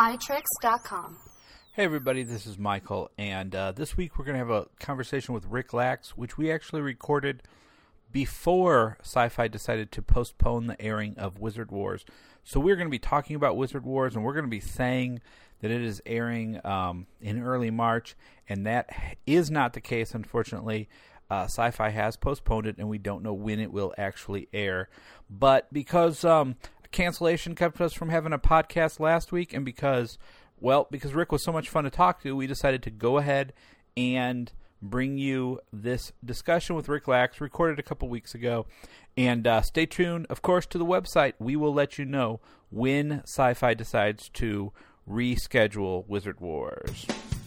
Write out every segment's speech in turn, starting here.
iTricks.com. Hey everybody, this is Michael, and this week we're going to have a conversation with Rick Lax, which we actually recorded before Sci-Fi decided to postpone the airing of Wizard Wars. So we're going to be talking about Wizard Wars, and we're going to be saying that it is airing in early March, and that is not the case, unfortunately. Sci-Fi has postponed it, and we don't know when it will actually air. But because cancellation kept us from having a podcast last week, and because Rick was so much fun to talk to, we decided to go ahead and bring you this discussion with Rick Lax, recorded a couple weeks ago. And stay tuned, of course, to the website. We will let you know when Sci-Fi decides to reschedule Wizard Wars.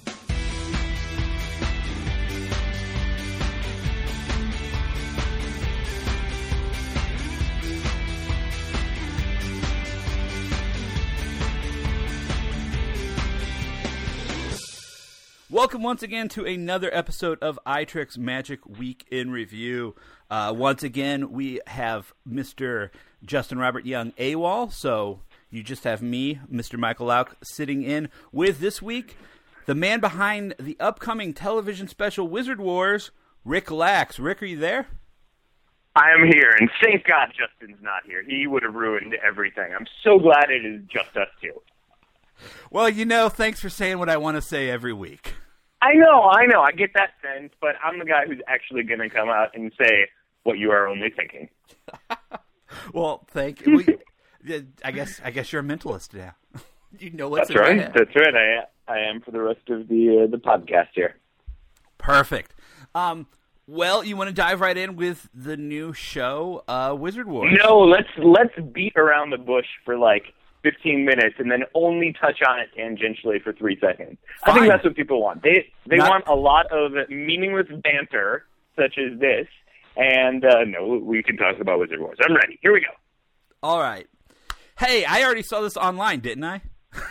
Welcome once again to another episode of iTricks Magic Week in Review. Once again, we have Mr. Justin Robert Young AWOL, so you just have me, Mr. Michael Lauk, sitting in with this week the man behind the upcoming television special Wizard Wars, Rick Lax. Rick, are you there? I am here, and thank God Justin's not here. He would have ruined everything. I'm so glad it is just us two. Well, thanks for saying what I want to say every week. I know. I get that sense, but I'm the guy who's actually going to come out and say what you are only thinking. Well, thank you. I guess you're a mentalist now. You know what's That's right. That's right. I am for the rest of the podcast here. Perfect. Well, you want to dive right in with the new show, Wizard Wars? No, let's beat around the bush for 15 minutes and then only touch on it tangentially for 3 seconds. Fine. I think that's what people want. They want a lot of meaningless banter, such as this, and no, we can talk about Wizard Wars. I'm ready. Here we go. All right. Hey, I already saw this online, didn't I?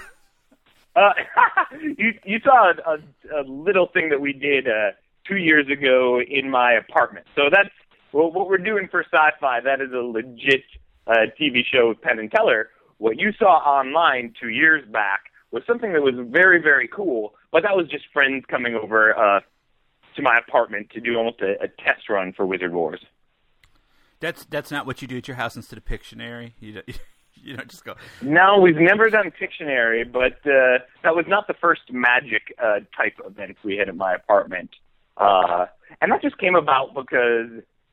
You saw a little thing that we did 2 years ago in my apartment. So that's what we're doing for Sci-Fi. That is a legit TV show with Penn and Teller. What you saw online 2 years back was something that was very, very cool, but that was just friends coming over to my apartment to do almost a test run for Wizard Wars. That's not what you do at your house instead of Pictionary? You don't just go... No, we've never done Pictionary, but that was not the first Magic type event we had at my apartment. And that just came about because...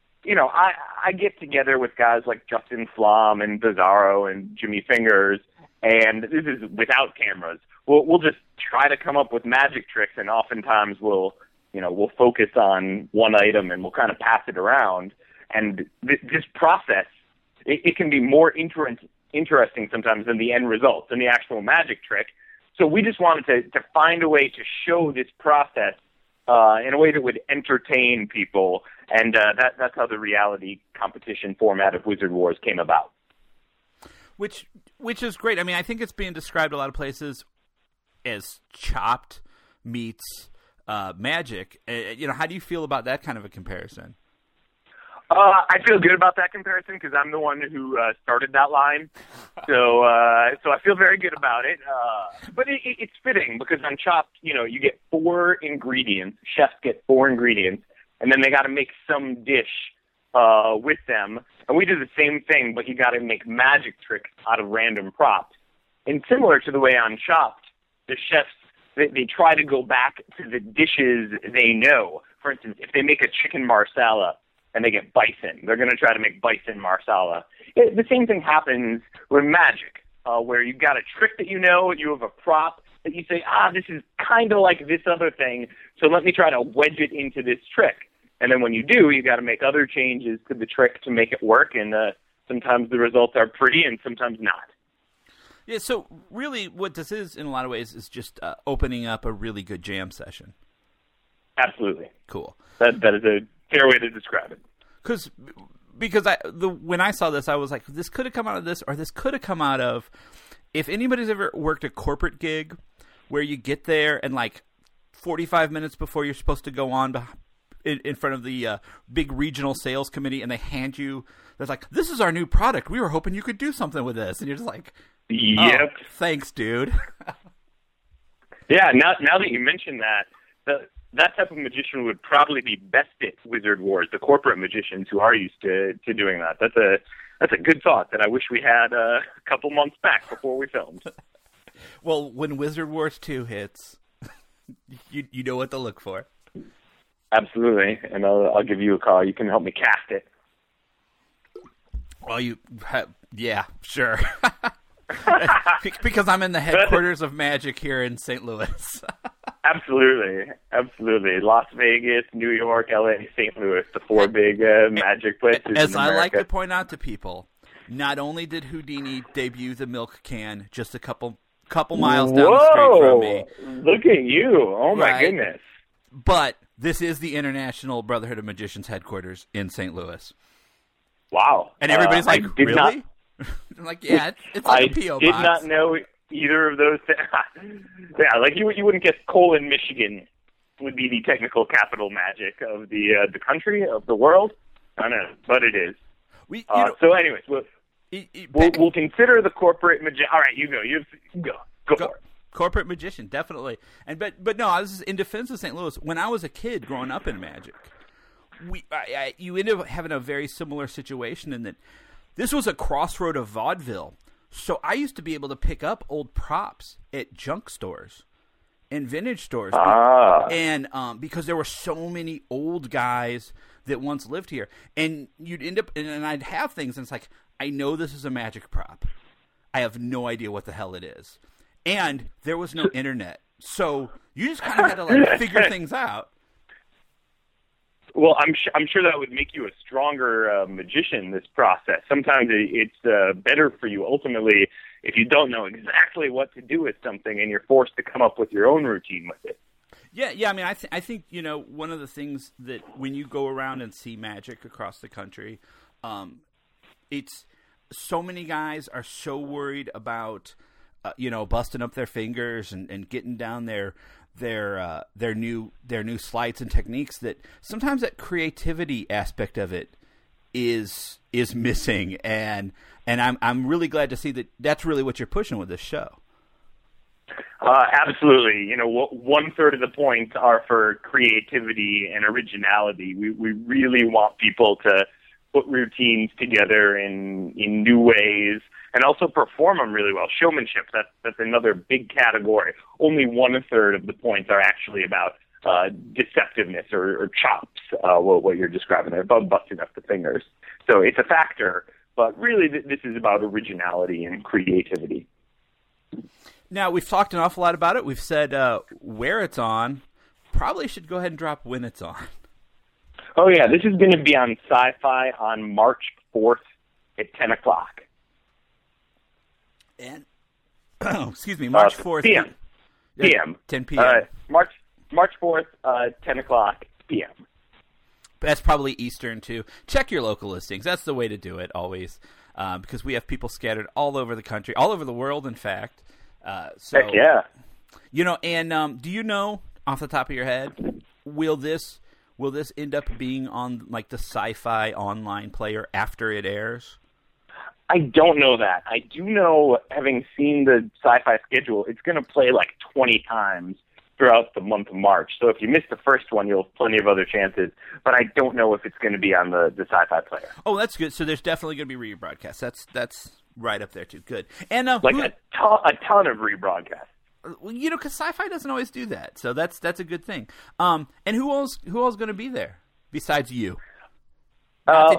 I get together with guys like Justin Flom and Bizarro and Jimmy Fingers, and this is without cameras. We'll just try to come up with magic tricks, and oftentimes we'll focus on one item and we'll kind of pass it around. And this process, it can be more interesting sometimes than the end result, than the actual magic trick. So we just wanted to find a way to show this process in a way that would entertain people, and that's how the reality competition format of Wizard Wars came about. Which is great. I mean, I think it's being described a lot of places as Chopped meets Magic. How do you feel about that kind of a comparison? I feel good about that comparison because I'm the one who started that line, so I feel very good about it. But it's fitting because on Chopped, you get 4 ingredients. Chefs get 4 ingredients, and then they got to make some dish with them. And we do the same thing, but you got to make magic tricks out of random props. And similar to the way on Chopped, the chefs they try to go back to the dishes they know. For instance, if they make a chicken marsala and they get bison, they're going to try to make bison marsala. The same thing happens with magic, where you've got a trick that you have a prop that you say, this is kind of like this other thing, so let me try to wedge it into this trick. And then when you do, you got to make other changes to the trick to make it work, and sometimes the results are pretty and sometimes not. Yeah, so really what this is, in a lot of ways, is just opening up a really good jam session. Absolutely. Cool. That is a fair way to describe it. Because when I saw this, I was like, this could have come out of this, or this could have come out of, if anybody's ever worked a corporate gig where you get there and 45 minutes before you're supposed to go on in front of the big regional sales committee, and they hand you, they're like, this is our new product. We were hoping you could do something with this. And you're just like, yep. Oh, thanks, dude. Yeah, now that you mention that, that type of magician would probably be best at Wizard Wars, the corporate magicians who are used to doing that. That's a good thought that I wish we had a couple months back before we filmed. Well, when Wizard Wars 2 hits, you know what to look for. Absolutely, and I'll give you a call. You can help me cast it. Well, yeah, sure. Because I'm in the headquarters of Magic here in St. Louis. Absolutely. Las Vegas, New York, LA, St. Louis, the four big Magic places. As in I America. like to point out to people, not only did Houdini debut the milk can just a couple miles down the street from me. Look at you. Oh, my goodness. But this is the International Brotherhood of Magicians headquarters in St. Louis. Wow. And everybody's like, really? I'm like, yeah, it's like a P.O. box. I did not know either of those things. Yeah, like you wouldn't guess Colon, Michigan would be the technical capital Magic of the country, of the world. I don't know, but it is. So anyways, we'll consider the corporate magician. All right, you go. Go for it. Corporate magician, definitely. But no, I was in defense of St. Louis. When I was a kid growing up in Magic, you ended up having a very similar situation in that this was a crossroad of vaudeville. So I used to be able to pick up old props at junk stores and vintage stores, and because there were so many old guys that once lived here, and you'd end up, and I'd have things, and it's like, I know this is a magic prop. I have no idea what the hell it is. And there was no internet, so you just kind of had to like figure things out. Well, I'm sure that would make you a stronger magician, this process. Sometimes it's better for you ultimately if you don't know exactly what to do with something and you're forced to come up with your own routine with it. Yeah. I mean, I think one of the things that when you go around and see Magic across the country, it's so many guys are so worried about busting up their fingers and getting down their new sleights and techniques that sometimes that creativity aspect of it is missing, and I'm really glad to see that that's really what you're pushing with this show. Absolutely. 1/3 of the points are for creativity and originality. We really want people to put routines together in new ways and also perform them really well. Showmanship, that's another big category. Only 1/3 of the points are actually about deceptiveness or chops, what you're describing there, about busting up the fingers. So it's a factor, but really this is about originality and creativity. Now, we've talked an awful lot about it. We've said where it's on. Probably should go ahead and drop when it's on. Oh, yeah. This is going to be on Sci-Fi on March 4th at 10 o'clock. And, excuse me, March 4th. PM. PM. 10 p.m. March 4th, 10 o'clock p.m. That's probably Eastern, too. Check your local listings. That's the way to do it, always, because we have people scattered all over the country, all over the world, in fact. Heck yeah. And do you know, off the top of your head, will this end up being on like the Sci-Fi online player after it airs? I don't know that. I do know, having seen the Sci-Fi schedule, it's going to play like 20 times throughout the month of March. So if you miss the first one, you'll have plenty of other chances. But I don't know if it's going to be on the Sci-Fi player. Oh, that's good. So there's definitely going to be rebroadcasts. That's right up there too. Good. And a ton of rebroadcasts. Because Sci-Fi doesn't always do that, so that's a good thing. And who else going to be there besides you? I'm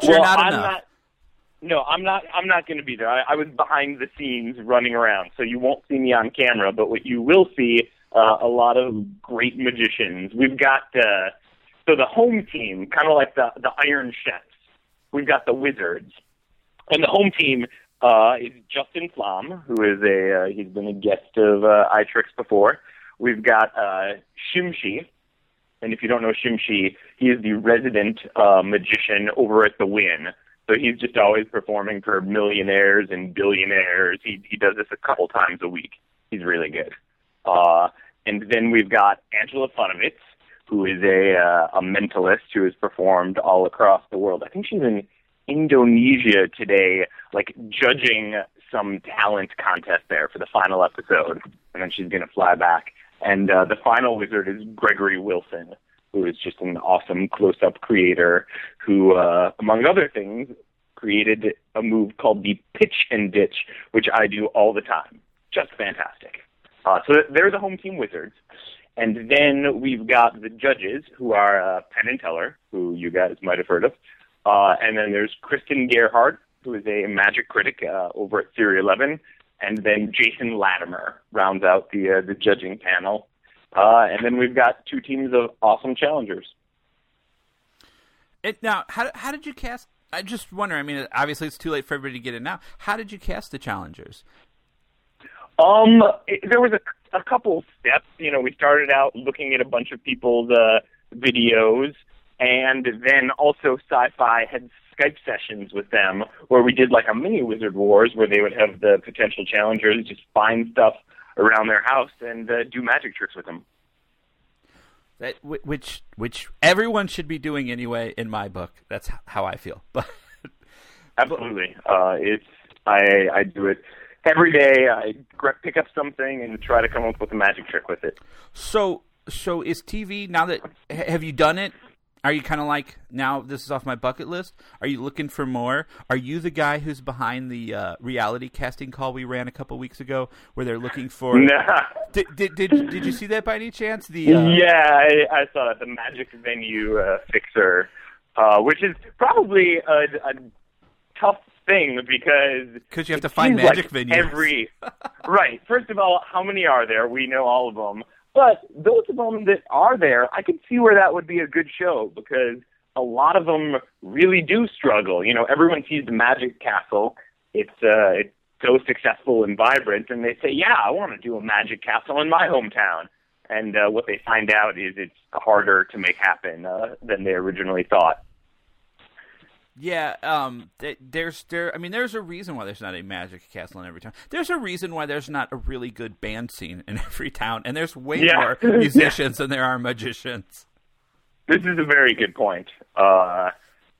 not going to be there. I was behind the scenes running around, so you won't see me on camera. But what you will see, a lot of great magicians. We've got so the home team, kind of like the Iron Chefs. We've got the Wizards, and the home team is Justin Flom, who is he's been a guest of iTricks before. We've got Shimshi, and if you don't know Shimshi, he is the resident magician over at the Wynn. So he's just always performing for millionaires and billionaires. He does this a couple times a week. He's really good. And then we've got Angela Funovitz, who is a mentalist who has performed all across the world. I think she's in Indonesia today, like judging some talent contest there for the final episode, and then she's going to fly back And the final wizard is Gregory Wilson, who is just an awesome close-up creator who, among other things, created a move called the pitch and ditch, which I do all the time. Just fantastic. So they're the home team wizards. And then we've got the judges, who are Penn and Teller, who you guys might have heard of. And then there's Kristen Gerhardt, who is a magic critic over at Theory 11. And then Jason Latimer rounds out the judging panel. And then we've got two teams of awesome challengers. Now, how did you cast? I just wonder. I mean, obviously it's too late for everybody to get in now. How did you cast the challengers? There was a couple steps. We started out looking at a bunch of people's videos, and then also Sci-Fi had Skype sessions with them where we did like a mini Wizard Wars where they would have the potential challengers just find stuff around their house and do magic tricks with them. Which everyone should be doing anyway. In my book, that's how I feel. But absolutely, I do it every day. I pick up something and try to come up with a magic trick with it. So is TV now that have you done it? Are you kind of like, now this is off my bucket list? Are you looking for more? Are you the guy who's behind the reality casting call we ran a couple weeks ago where they're looking for... Nah. Did you see that by any chance? Yeah, I saw that. The Magic Venue Fixer, which is probably a tough thing because you have to find magic venues. Right. First of all, how many are there? We know all of them. But those of them that are there, I could see where that would be a good show because a lot of them really do struggle. Everyone sees the Magic Castle. It's so successful and vibrant, and they say, yeah, I want to do a Magic Castle in my hometown. And what they find out is it's harder to make happen than they originally thought. Yeah, there's a reason why there's not a Magic Castle in every town. There's a reason why there's not a really good band scene in every town, and there's way more musicians than there are magicians. This is a very good point. But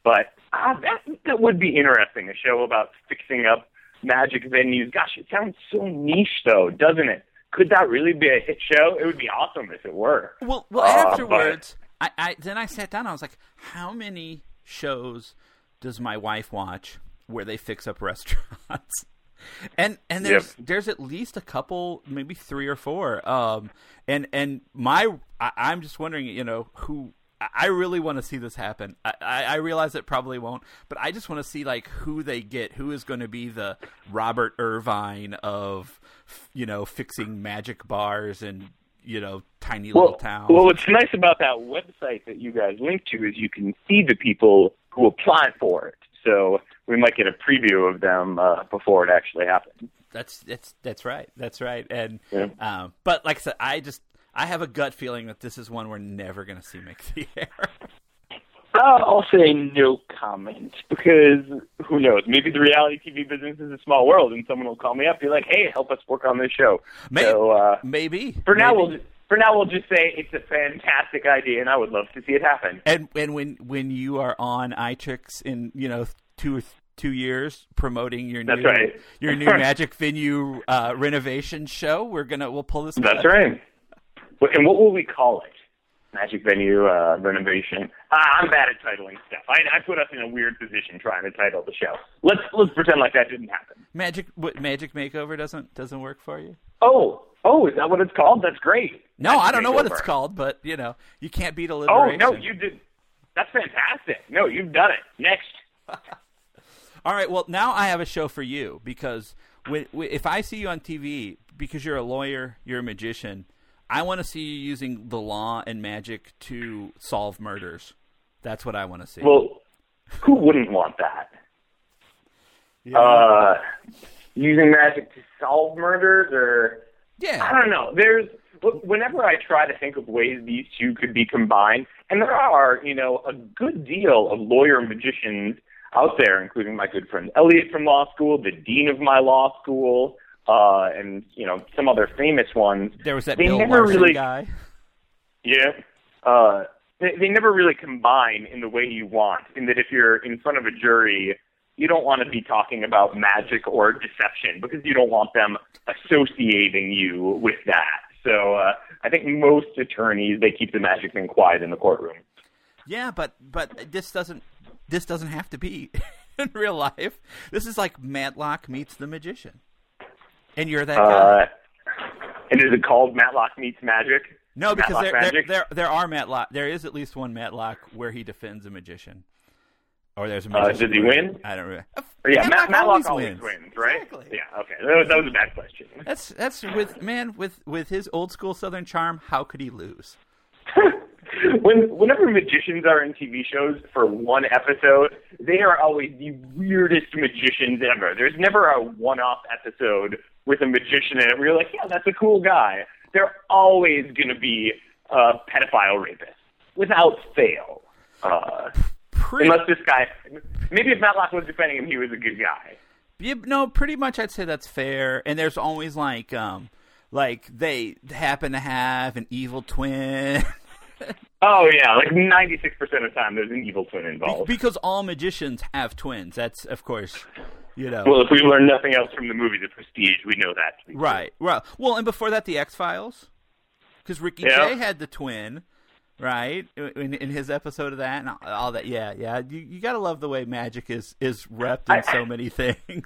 that would be interesting, a show about fixing up magic venues. Gosh, it sounds so niche, though, doesn't it? Could that really be a hit show? It would be awesome if it were. Well, afterwards, then I sat down and I was like, how many shows does my wife watch where they fix up restaurants? and there's at least a couple, maybe 3 or 4. I'm just wondering, who I really want to see this happen. I realize it probably won't, but I just want to see like who they get, who is going to be the Robert Irvine of fixing magic bars and tiny little towns. Well, what's nice about that website that you guys link to is you can see the people who apply for it. So we might get a preview of them before it actually happens. That's right. That's right. And but like I said, I have a gut feeling that this is one we're never going to see make the air. I'll say no comment because who knows? Maybe the reality TV business is a small world, and someone will call me up, be like, "Hey, help us work on this show." Maybe. For now, we'll just say it's a fantastic idea, and I would love to see it happen. And when you are on iTricks in 2 years promoting your new Magic Venue renovation show, we'll pull this. That's right. And what will we call it? Magic Venue renovation. I'm bad at titling stuff. I put us in a weird position trying to title the show. Let's pretend like that didn't happen. Magic Makeover doesn't work for you? Oh, is that what it's called? That's great. No, I don't know what it's called, but you can't beat alliteration. Oh no, you did. That's fantastic. No, you've done it. Next. All right. Well, now I have a show for you because if I see you on TV, because you're a lawyer, you're a magician, I want to see you using the law and magic to solve murders. That's what I want to see. Well, who wouldn't want that? Yeah. Using magic to solve murders, or I don't know. Whenever I try to think of ways these two could be combined, and there are, a good deal of lawyer magicians out there, including my good friend Elliot from law school, the dean of my law school, and some other famous ones. There was that Bill Larson guy. Yeah. They never really combine in the way you want, in that if you're in front of a jury, you don't want to be talking about magic or deception because you don't want them associating you with that. So I think most attorneys, they keep the magic thing quiet in the courtroom. Yeah, but this doesn't have to be in real life. This is like Matlock meets the magician, and you're that guy. And is it called Matlock Meets Magic? No, because there are Matlock. There is at least one Matlock where he defends a magician, or there's a magician. Does he win? I don't remember. Yeah, Matlock always wins, right? Exactly. Yeah. Okay, that was a bad question. That's with his old school Southern charm. How could he lose? Whenever magicians are in TV shows for one episode, they are always the weirdest magicians ever. There's never a one-off episode with a magician in it where you're like, yeah, that's a cool guy. They're always going to be pedophile rapists, without fail. Unless this guy, maybe if Matlock was defending him, he was a good guy. Yeah, no, pretty much I'd say that's fair. And there's always like they happen to have an evil twin. Oh, yeah, like 96% of the time there's an evil twin involved. Because all magicians have twins. That's, of course, Well, if we learn nothing else from the movie The Prestige, we know that. Right. Well, and before that, The X-Files. Because Ricky Jay had the twin, right, in his episode of that and all that. Yeah. You got to love the way magic is repped in so many things.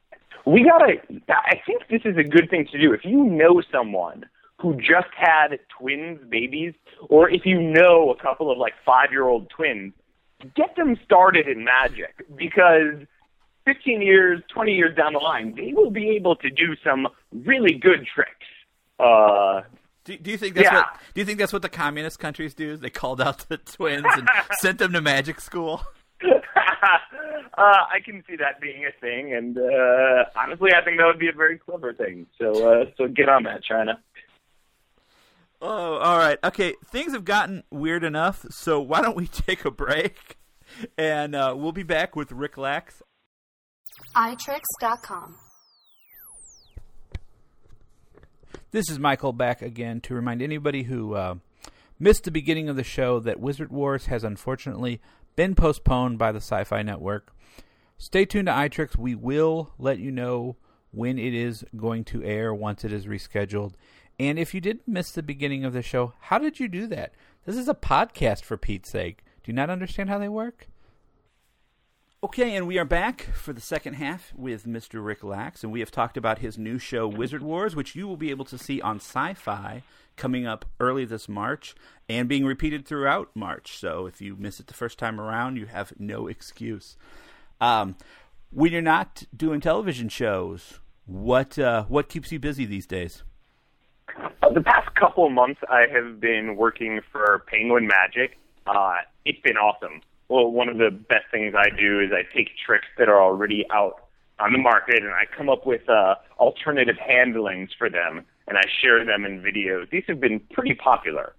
I think this is a good thing to do. If you know someone who just had twins, babies, or if you know a couple of 5-year-old twins, get them started in magic, because 15 years, 20 years down the line, they will be able to do some really good tricks. Do you think that's what the communist countries do? Is they called out the twins and sent them to magic school? I can see that being a thing, and honestly, I think that would be a very clever thing. So get on that, China. Oh, all right. Okay, things have gotten weird enough, so why don't we take a break, and we'll be back with Rick Lax. iTricks.com. This is Michael back again to remind anybody who missed the beginning of the show that Wizard Wars has unfortunately been postponed by the Sci-Fi Network. Stay tuned to iTricks. We will let you know when it is going to air once it is rescheduled. And if you did miss the beginning of the show, how did you do that? This is a podcast, for Pete's sake. Do you not understand how they work? Okay, and we are back for the second half with Mr. Rick Lax, and we have talked about his new show, Wizard Wars, which you will be able to see on Sci-Fi coming up early this March and being repeated throughout March. So if you miss it the first time around, you have no excuse. When you're not doing television shows, what keeps you busy these days? The past couple of months, I have been working for Penguin Magic. It's been awesome. Well, one of the best things I do is I take tricks that are already out on the market, and I come up with alternative handlings for them, and I share them in videos. These have been pretty popular.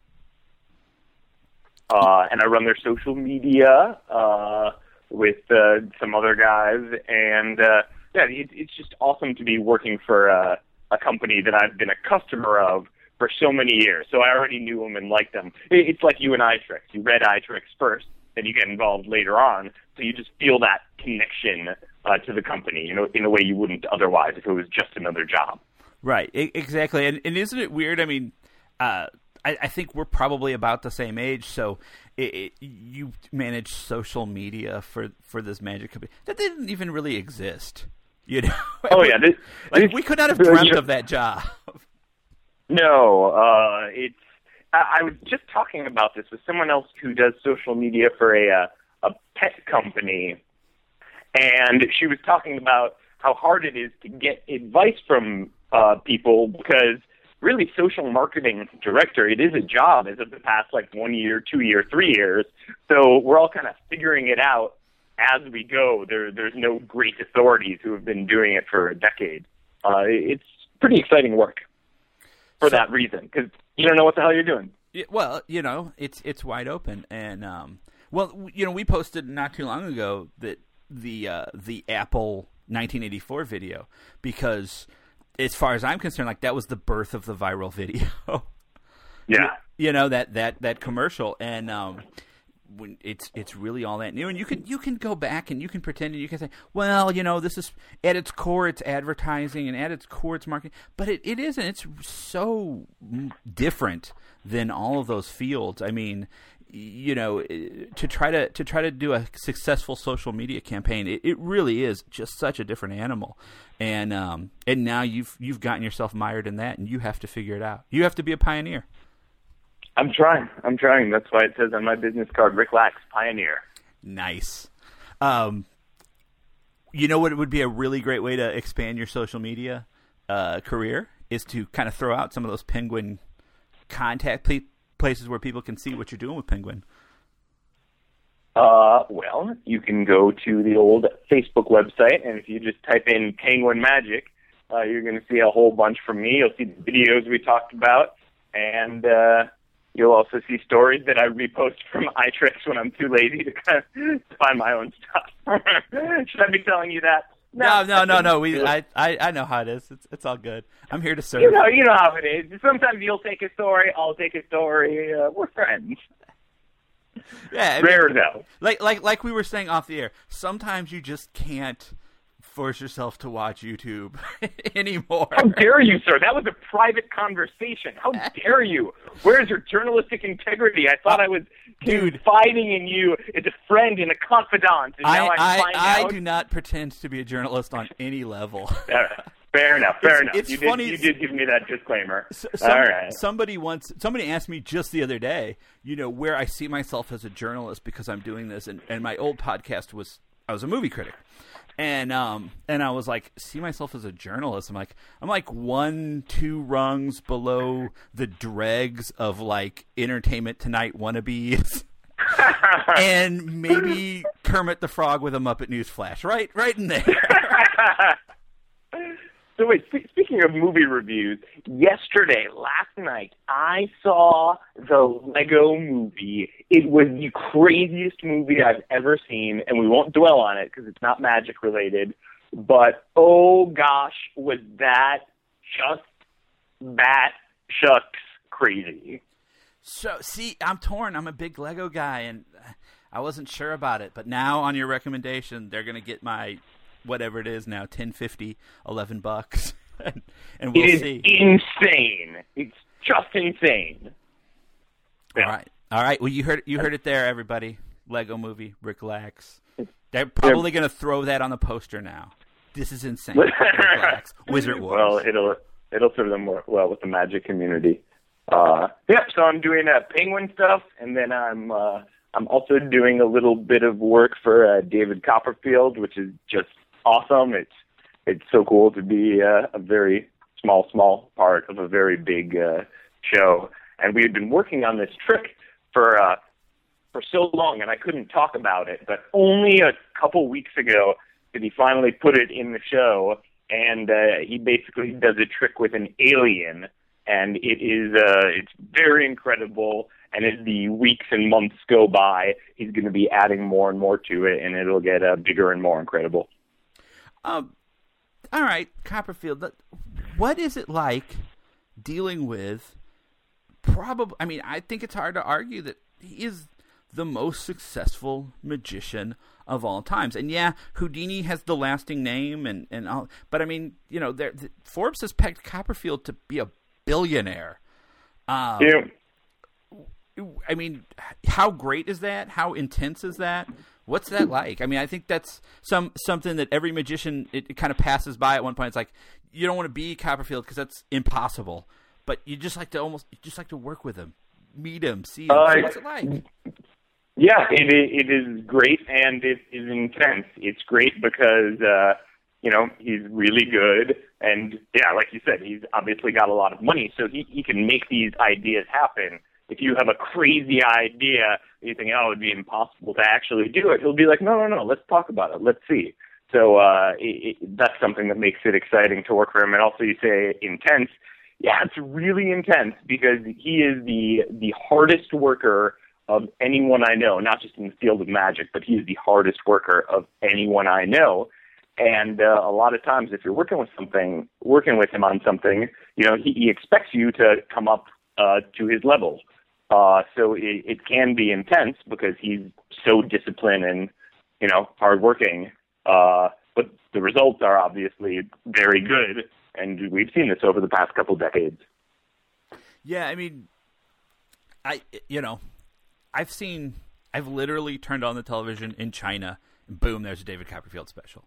And I run their social media with some other guys, and it's just awesome to be working for a company that I've been a customer of for so many years. So I already knew them and liked them. It's like you and iTricks. You read iTricks first, then you get involved later on, so you just feel that connection to the company, in a way you wouldn't otherwise if it was just another job. Right, exactly. And isn't it weird? I mean, I think we're probably about the same age, so you manage social media for this magic company. That didn't even really exist, Oh, yeah. We could not have dreamt of that job. No, I was just talking about this with someone else who does social media for a pet company, and she was talking about how hard it is to get advice from people, because really social marketing director, it is a job as of the past 1 year, 2 year, 3 years. So we're all kind of figuring it out as we go. There's no great authorities who have been doing it for a decade. It's pretty exciting work for that reason, because you don't know what the hell you're doing. Well, it's wide open, and we posted not too long ago that the Apple 1984 video, because as far as I'm concerned, that was the birth of the viral video. Yeah, that commercial, and when it's really all that new, and you can go back and you can pretend and you can say, well, this is at its core it's advertising and at its core it's marketing, but it isn't. It's so different than all of those fields. I mean, to try to do a successful social media campaign, it really is just such a different animal, and now you've gotten yourself mired in that, and you have to figure it out. You have to be a pioneer. I'm trying. That's why it says on my business card, Rick Lax, Pioneer. Nice. You know what? It would be a really great way to expand your social media career is to kind of throw out some of those Penguin contact places where people can see what you're doing with Penguin. Well, you can go to the old Facebook website, and if you just type in Penguin Magic, you're going to see a whole bunch from me. You'll see the videos we talked about, and you'll also see stories that I repost from iTricks when I'm too lazy to find my own stuff. Should I be telling you that? No. I know how it is. It's all good. I'm here to serve. You know how it is. Sometimes you'll take a story, I'll take a story. We're friends. Yeah, rare though. Like we were saying off the air. Sometimes you just can't force yourself to watch YouTube anymore. How dare you, sir? That was a private conversation. How dare you? Where's your journalistic integrity? I thought I was confiding in you as a friend and a confidant. And now I do not pretend to be a journalist on any level. Fair enough. It's funny. You did give me that disclaimer. All right. Somebody asked me just the other day, where I see myself as a journalist because I'm doing this, and my old podcast I was a movie critic. And I was like, see myself as a journalist. I'm like 1-2 rungs below the dregs of like Entertainment Tonight wannabes, and maybe Kermit the Frog with a Muppet News Flash, right in there. So wait, speaking of movie reviews, last night, I saw the Lego Movie. It was the craziest movie I've ever seen, and we won't dwell on it because it's not magic related, but oh gosh, was that just shucks crazy. So, see, I'm torn. I'm a big Lego guy, and I wasn't sure about it, but now on your recommendation, they're going to get my whatever it is now, $10.50, $11, and we'll see. It is insane. It's just insane. Yeah. All right. Well, you heard it there, everybody. Lego Movie, Rick Lax. They're probably going to throw that on the poster now. This is insane. Rick Lax, Wizard Wars. Well, it'll serve them well with the magic community. So I'm doing Penguin stuff, and then I'm also doing a little bit of work for David Copperfield, which is just awesome. It's so cool to be a very small part of a very big show. And we had been working on this trick for so long, and I couldn't talk about it. But only a couple weeks ago did he finally put it in the show. And he basically does a trick with an alien, and it's very incredible. And as the weeks and months go by, he's going to be adding more and more to it, and it'll get bigger and more incredible. All right, Copperfield, what is it like dealing with I think it's hard to argue that he is the most successful magician of all times. And yeah, Houdini has the lasting name and all, but I mean, Forbes has pegged Copperfield to be a billionaire. Yeah. I mean, how great is that? How intense is that? What's that like? I mean, I think that's something that every magician it kind of passes by at one point. It's like you don't want to be Copperfield because that's impossible, but you just like to work with him, meet him, see him. So what's it like? Yeah, it is great and it is intense. It's great because he's really good, and yeah, like you said, he's obviously got a lot of money, so he can make these ideas happen. If you have a crazy idea, you think, it would be impossible to actually do it, he'll be like, no, let's talk about it. Let's see. So that's something that makes it exciting to work for him. And also you say intense. Yeah, it's really intense because he is the hardest worker of anyone I know, not just in the field of magic, but he's the hardest worker of anyone I know. And a lot of times if you're working with him on something, he expects you to come up to his level. So it can be intense because he's so disciplined and, hardworking. But the results are obviously very good, and we've seen this over the past couple decades. Yeah, I mean, I've literally turned on the television in China, and boom, there's a David Copperfield special.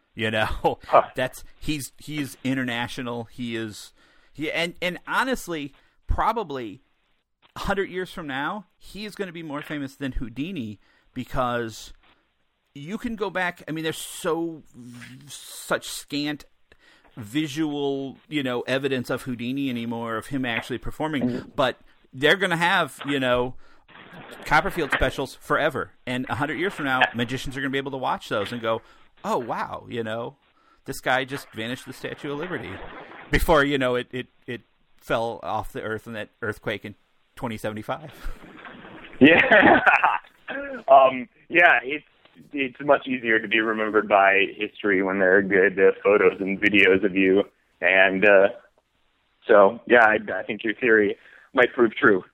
He's international. And honestly, probably 100 years from now, he is going to be more famous than Houdini, because you can go back. I mean, there's such scant visual, evidence of Houdini anymore, of him actually performing. But they're going to have, Copperfield specials forever. And 100 years from now, magicians are going to be able to watch those and go, oh, wow, this guy just vanished the Statue of Liberty before, it fell off the earth in that earthquake in 2075. Yeah. It's much easier to be remembered by history when there are good photos and videos of you. And I think your theory might prove true.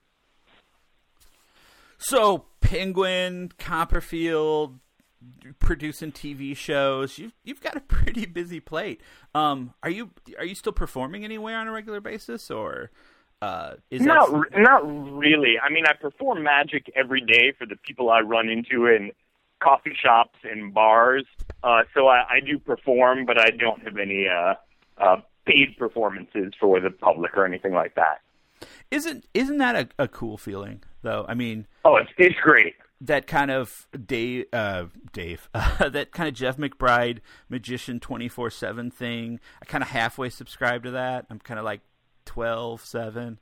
So, Penguin, Copperfield, producing TV shows, you've got a pretty busy plate. Are you still performing anywhere on a regular basis, or not really? I mean, I perform magic every day for the people I run into in coffee shops and bars. So I do perform, but I don't have any paid performances for the public or anything like that. Isn't that a cool feeling, though? I mean, it's great. That kind of Dave, that kind of Jeff McBride magician 24/7 thing. I kind of halfway subscribe to that. I'm kind of like 12/7.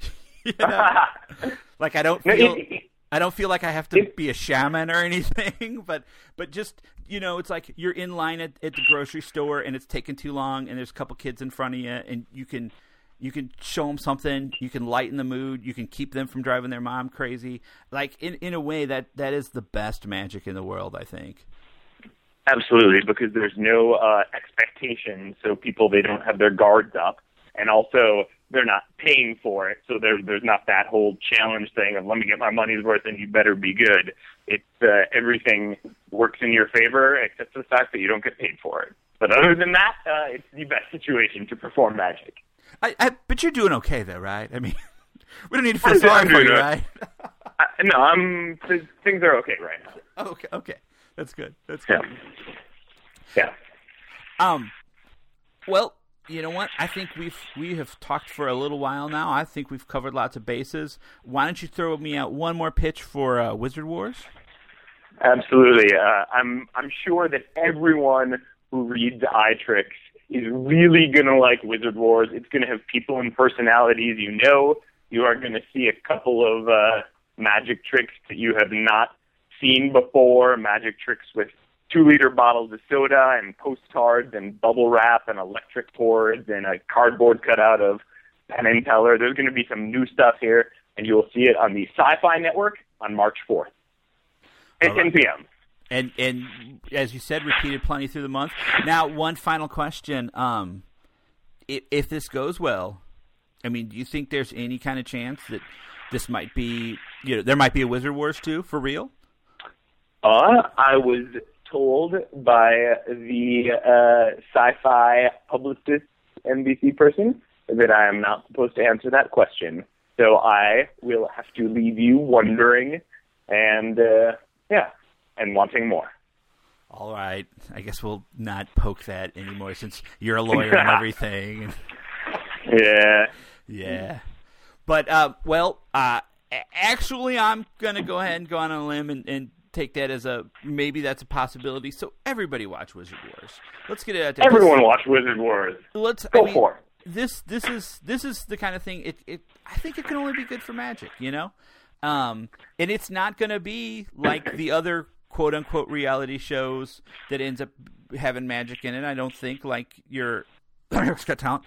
Like I don't feel like I have to be a shaman or anything, but just, it's like you're in line at the grocery store and it's taking too long and there's a couple kids in front of you and you can show them something, you can lighten the mood, you can keep them from driving their mom crazy. Like in a way that is the best magic in the world, I think. Absolutely, because there's no expectation, so they don't have their guards up, and also they're not paying for it, so there's not that whole challenge thing of let me get my money's worth and you better be good. It's everything works in your favor except for the fact that you don't get paid for it. But other than that, it's the best situation to perform magic. But you're doing okay, though, right? I mean, we don't need to feel sorry for you, right? No, things are okay right now. Okay, that's good. That's good. Yeah. Well, you know what? I think we have talked for a little while now. I think we've covered lots of bases. Why don't you throw me out one more pitch for Wizard Wars? Absolutely. I'm sure that everyone who reads iTricks is really going to like Wizard Wars. It's going to have people and personalities you are going to see a couple of magic tricks that you have not seen before, magic tricks with 2-liter bottles of soda and postcards and bubble wrap and electric cords and a cardboard cutout of Penn and Teller. There's going to be some new stuff here, and you'll see it on the Sci-Fi Network on March 4th at 10 p.m. And as you said, repeated plenty through the month. Now, one final question. If this goes well, I mean, do you think there's any kind of chance that this might be, there might be a Wizard Wars 2 for real? I was told by the sci-fi publicist NBC person that I am not supposed to answer that question. So I will have to leave you wondering and wanting more. All right. I guess we'll not poke that anymore since you're a lawyer and everything. Yeah. Yeah. But, actually, I'm going to go ahead and go on a limb and take that as maybe that's a possibility. So everybody watch Wizard Wars. Let's get it out there. Everyone watch Wizard Wars. Go for it. This is the kind of thing. I think it can only be good for Magic, and it's not going to be like the other quote unquote reality shows that ends up having magic in it. I don't think like your Eric's Got Talent,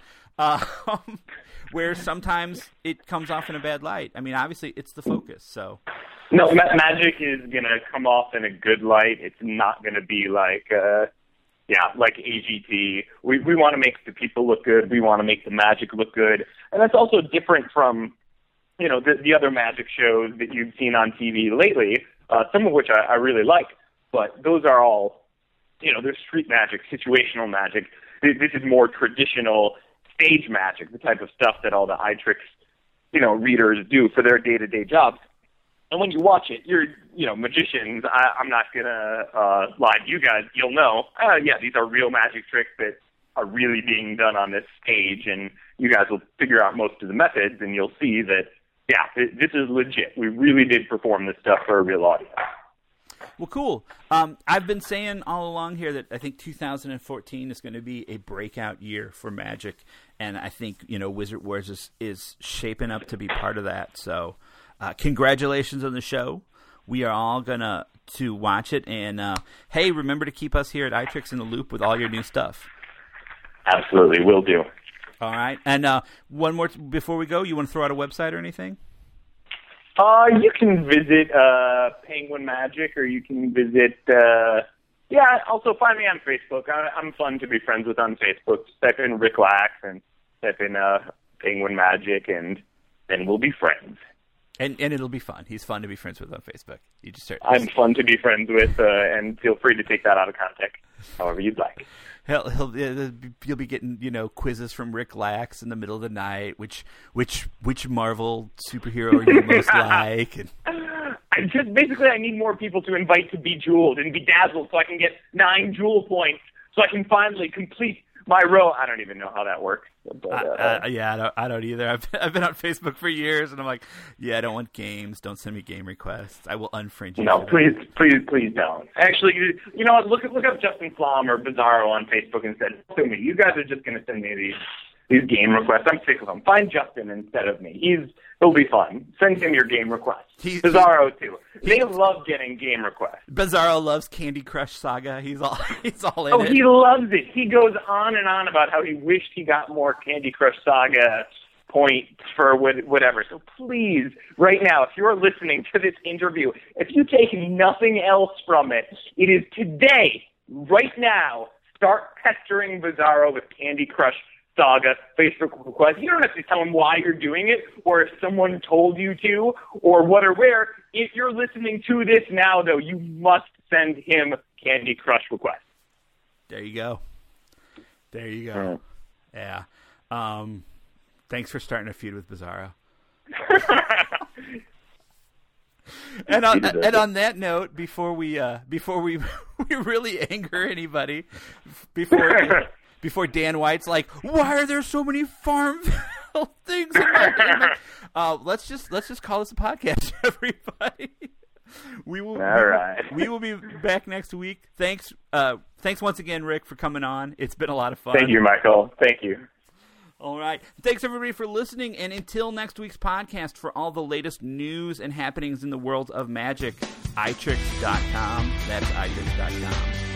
where sometimes it comes off in a bad light. I mean, obviously it's the focus. So no, magic is going to come off in a good light. It's not going to be like like AGT. We want to make the people look good. We want to make the magic look good. And that's also different from the other magic shows that you've seen on TV lately, some of which I really like, but those are all, they're street magic, situational magic. This is more traditional stage magic, the type of stuff that all the iTricks, readers do for their day-to-day jobs. And when you watch it, you're, magicians. I'm not going to lie to you guys. You'll know, these are real magic tricks that are really being done on this stage, and you guys will figure out most of the methods, and you'll see that, this is legit. We really did perform this stuff for a real audience. Well, cool. I've been saying all along here that I think 2014 is going to be a breakout year for Magic, and I think Wizard Wars is shaping up to be part of that. So, congratulations on the show. We are all gonna to watch it, and hey, remember to keep us here at iTricks in the loop with all your new stuff. Absolutely, will do. All right, and one more before we go. You want to throw out a website or anything? You can visit Penguin Magic, or you can visit. Also find me on Facebook. I'm fun to be friends with on Facebook. Just type in Rick Lax and type in Penguin Magic, and then we'll be friends. And it'll be fun. He's fun to be friends with on Facebook. You just start. I'm fun to be friends with, and feel free to take that out of context, however you'd like. You'll be getting quizzes from Rick Lax in the middle of the night. Which Marvel superhero are you most like? And I need more people to invite to Bejeweled and Bedazzled, so I can get 9 jewel points, so I can finally complete my row. I don't even know how that works. But, I don't either. I've been on Facebook for years, and I'm like, I don't want games. Don't send me game requests. I will unfriend you. No, please don't. Actually, you know what? Look up Justin Flom or Bizarro on Facebook and said, "To me, you guys are just going to send me these game requests. I'm sick of them. Find Justin instead of me. He'll be fun. Send him your game requests. Bizarro too. They love getting game requests. Bizarro loves Candy Crush Saga. He's all in it. Oh, he loves it. He goes on and on about how he wished he got more Candy Crush Saga points for whatever. So please, right now, if you're listening to this interview, if you take nothing else from it, it is today, right now, start pestering Bizarro with Candy Crush Saga Facebook request. You don't have to tell him why you're doing it, or if someone told you to, or what or where. If you're listening to this now, though, you must send him Candy Crush requests. There you go. Yeah. Thanks for starting a feud with Bizarro. And on that note, before we really anger anybody, before Dan White's like, why are there so many Farmville things in my game? Let's just call this a podcast, everybody. We will be back next week. Thanks once again, Rick, for coming on. It's been a lot of fun. Thank you, Michael. Thank you. All right. Thanks, everybody, for listening. And until next week's podcast, for all the latest news and happenings in the world of magic, iTricks.com. That's iTricks.com.